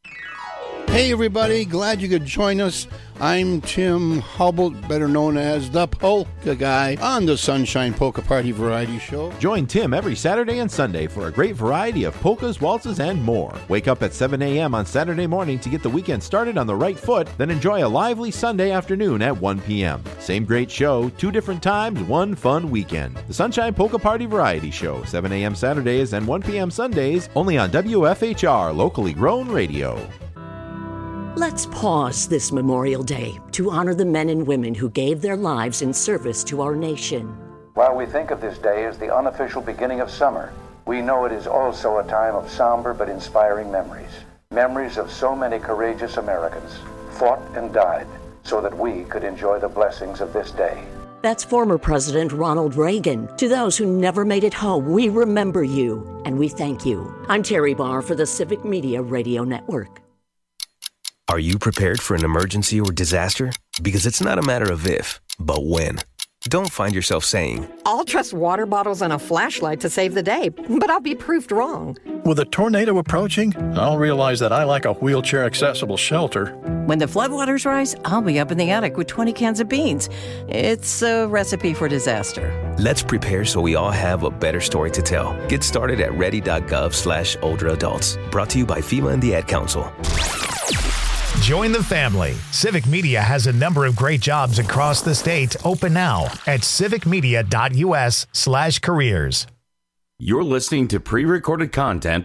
Hey everybody, glad you could join us. I'm Tim Hubble, better known as the Polka Guy, on the Sunshine Polka Party Variety Show. Join Tim every Saturday and Sunday for a great variety of polkas, waltzes, and more. Wake up at seven a.m. on Saturday morning to get the weekend started on the right foot, then enjoy a lively Sunday afternoon at one p.m. Same great show, two different times, one fun weekend. The Sunshine Polka Party Variety Show, seven a.m. Saturdays and one p.m. Sundays, only on W F H R, locally grown radio. Let's pause this Memorial Day to honor the men and women who gave their lives in service to our nation. While we think of this day as the unofficial beginning of summer, we know it is also a time of somber but inspiring memories. Memories of so many courageous Americans fought and died so that we could enjoy the blessings of this day. That's former President Ronald Reagan. To those who never made it home, we remember you and we thank you. I'm Terry Barr for the Civic Media Radio Network. Are you prepared for an emergency or disaster? Because it's not a matter of if, but when. Don't find yourself saying, I'll trust water bottles and a flashlight to save the day, but I'll be proved wrong. With a tornado approaching, I'll realize that I lack a wheelchair-accessible shelter. When the floodwaters rise, I'll be up in the attic with twenty cans of beans. It's a recipe for disaster. Let's prepare so we all have a better story to tell. Get started at ready.gov slash older adults. Brought to you by FEMA and the Ad Council. Join the family. Civic Media has a number of great jobs across the state open now at civicmedia.us slash careers. You're listening to pre-recorded content.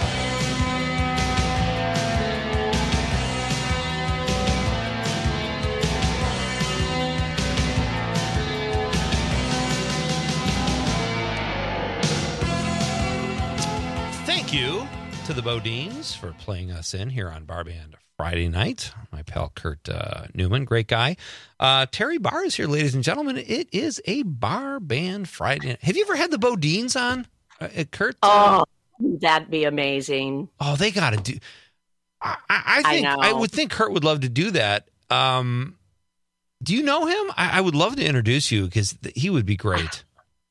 Thank you to the Bodines for playing us in here on Bar Band Friday night. My pal Kurt uh, Newman, great guy. Uh, Terry Barr is here, ladies and gentlemen. It is a Bar Band Friday night. Have you ever had the Bodines on, uh, Kurt? Oh, that'd be amazing. Oh, they got to do. I, I think I, I would think Kurt would love to do that. Um, do you know him? I, I would love to introduce you because th- he would be great.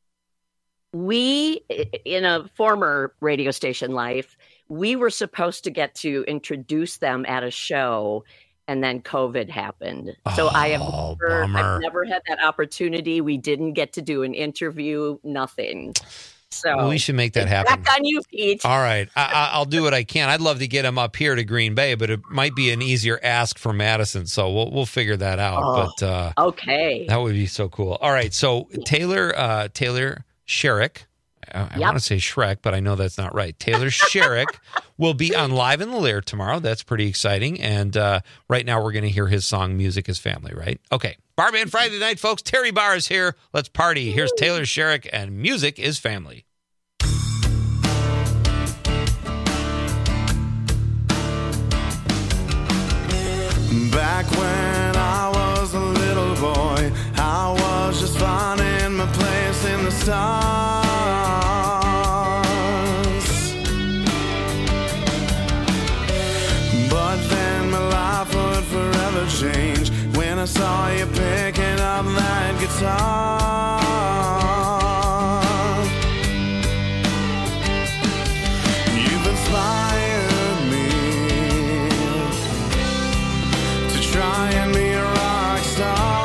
We, in a former radio station life, we were supposed to get to introduce them at a show, and then COVID happened. So oh, I have never, I've never had that opportunity. We didn't get to do an interview, nothing. So well, we should make that happen. Back on you, Pete. All right. I, I'll do what I can. I'd love to get him up here to Green Bay, but it might be an easier ask for Madison. So we'll we'll figure that out. Oh, but uh, okay. That would be so cool. All right. So Taylor, uh, Taylor Sherrick, I, I Yep. want to say Shrek, but I know that's not right. Taylor Sherrick will be on Live in the Lair tomorrow. That's pretty exciting. And uh, right now we're going to hear his song, Music is Family, right? Okay. Bar Band Friday night, folks. Terry Barr is here. Let's party. Here's Taylor Sherrick and Music is Family. Back when I was a little boy, I was just finding my place in the stars. But then my life would forever change when I saw you picking up that guitar. You've inspired me to try and be a rock star.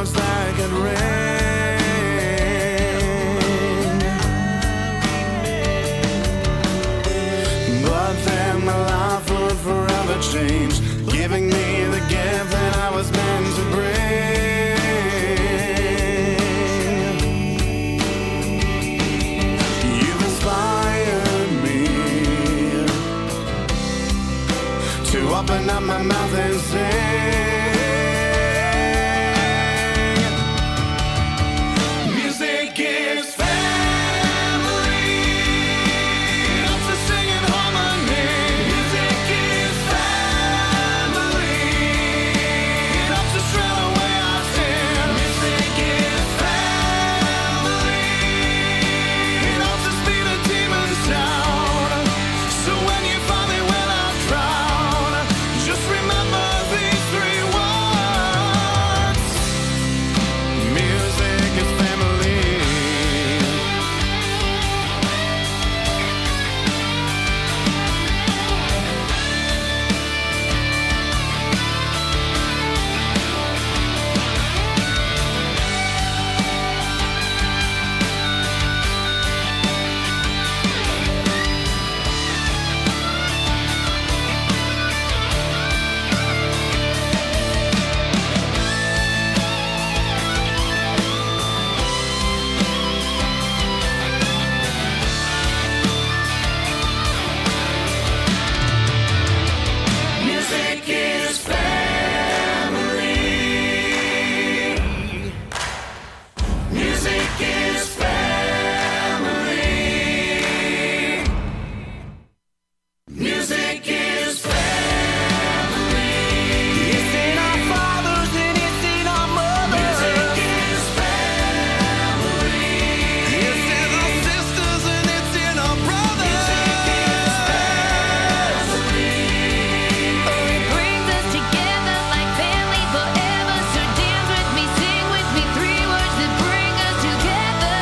notes that could ring. But then my life would forever change, giving me the gift that I was meant to bring. You've inspired me to open up my mouth and sing. Music is family. Lots of singing harmony. Music is family. Lots of shred away our sin. Music is family. Lots of speed of demons down. So when you finally will out drown, just remember these three words. Music is family. Music is family. Music is family. Music is family. It's in our fathers and it's in our mothers. Music is family. It's in our sisters and it's in our brothers. Music is family. Oh, it brings us together like family forever. So dance with me, sing with me, three words that bring us together.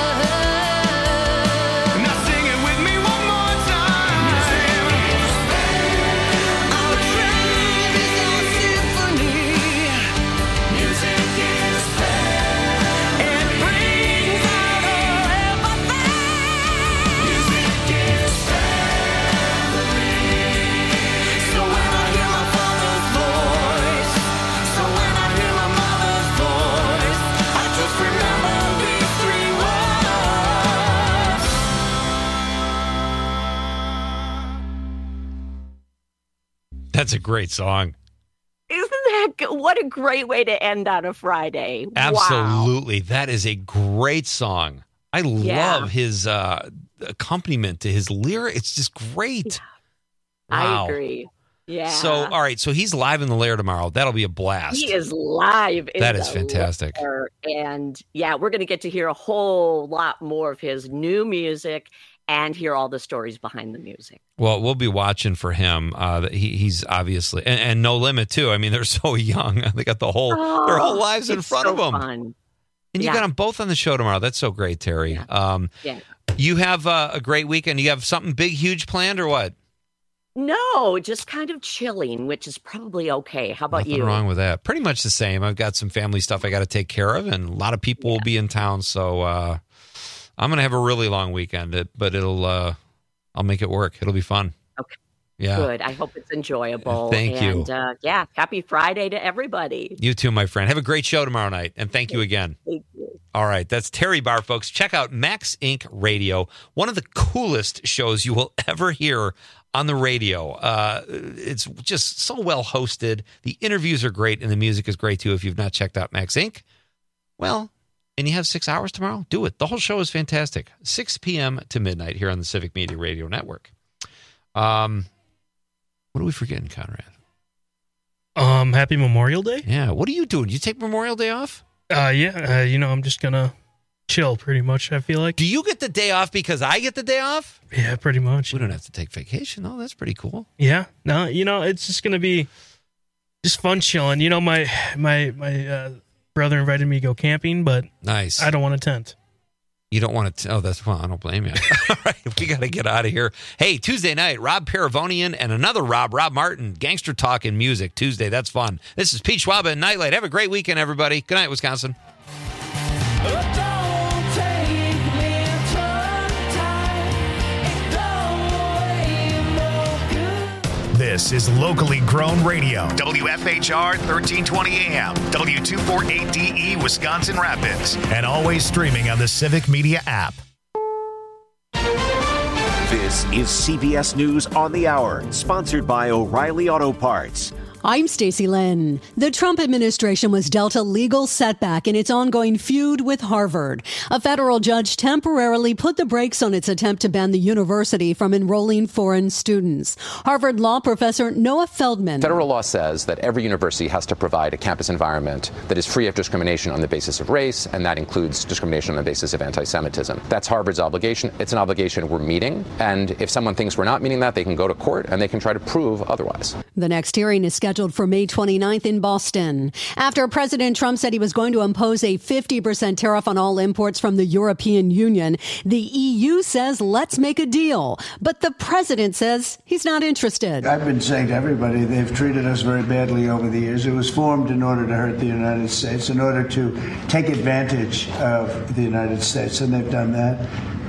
Now sing it with me one more time. Music is our tribe is our symphony. Music is it brings out all empathy. Music is family. So when I hear my father's voice, so when I hear my mother's voice, I just remember these three words. That's a great song. Isn't that good? What a great way to end on a Friday. Wow. Absolutely. That is a great song. I Yeah. love his uh, accompaniment to his lyric. It's just great. I Wow. agree. Yeah. So, all right. So he's live in the Lair tomorrow. That'll be a blast. He is live. In That is the fantastic. Lair. And yeah, we're going to get to hear a whole lot more of his new music and hear all the stories behind the music. Well, we'll be watching for him. Uh, that he, he's obviously, and, and No Limit, too. I mean, they're so young. They got the whole, their whole lives in it's front so of them. fun. And you Yeah. got them both on the show tomorrow. That's so great, Terry. Um, Yeah. You have uh, a great weekend. You have something big, huge planned or what? No, just kind of chilling, which is probably okay. How about Nothing you? wrong with that. Pretty much the same. I've got some family stuff I got to take care of, and a lot of people will be in town. So uh, I'm going to have a really long weekend, it- but it'll uh, I'll make it work. It'll be fun. Okay. Yeah. Good. I hope it's enjoyable. Thank you. And uh, yeah, happy Friday to everybody. You too, my friend. Have a great show tomorrow night, and thank you again. Thank you. All right, that's Terry Barr, folks. Check out Max Inc Radio, one of the coolest shows you will ever hear on the radio. Uh, it's just so well hosted. The interviews are great, and the music is great, too. If you've not checked out Max Inc, well, and you have six hours tomorrow, do it. The whole show is fantastic. six p.m. to midnight here on the Civic Media Radio Network. Um, what are we forgetting, Conrad? Um, happy Memorial Day. Yeah. What are you doing? You take Memorial Day off? Uh, yeah. Uh, you know, I'm just gonna chill. Pretty much. I feel like. Do you get the day off because I get the day off? Yeah, pretty much. We don't have to take vacation. Oh, that's pretty cool. Yeah. No, you know, it's just gonna be just fun chilling. You know, my my my uh, brother invited me to go camping, but nice. I don't want a tent. You don't want to. Oh, that's well. I don't blame you. All right, we got to get out of here. Hey, Tuesday night, Rob Paravonian and another Rob, Rob Martin, Gangster Talk and Music Tuesday. That's fun. This is Pete Schwab and Nightlight. Have a great weekend, everybody. Good night, Wisconsin. This is locally grown radio. W F H R thirteen twenty A M, W two forty-eight D E, Wisconsin Rapids, and always streaming on the Civic Media app. This is C B S News on the Hour, sponsored by O'Reilly Auto Parts. I'm Stacey Lynn. The Trump administration was dealt a legal setback in its ongoing feud with Harvard. A federal judge temporarily put the brakes on its attempt to ban the university from enrolling foreign students. Harvard law professor Noah Feldman. Federal law says that every university has to provide a campus environment that is free of discrimination on the basis of race, and that includes discrimination on the basis of anti-Semitism. That's Harvard's obligation. It's an obligation we're meeting, and if someone thinks we're not meeting that, they can go to court and they can try to prove otherwise. The next hearing is scheduled for May twenty-ninth in Boston. After President Trump said he was going to impose a fifty percent tariff on all imports from the European Union, the E U says, let's make a deal. But the president says he's not interested. I've been saying to everybody, they've treated us very badly over the years. It was formed in order to hurt the United States, in order to take advantage of the United States, and they've done that.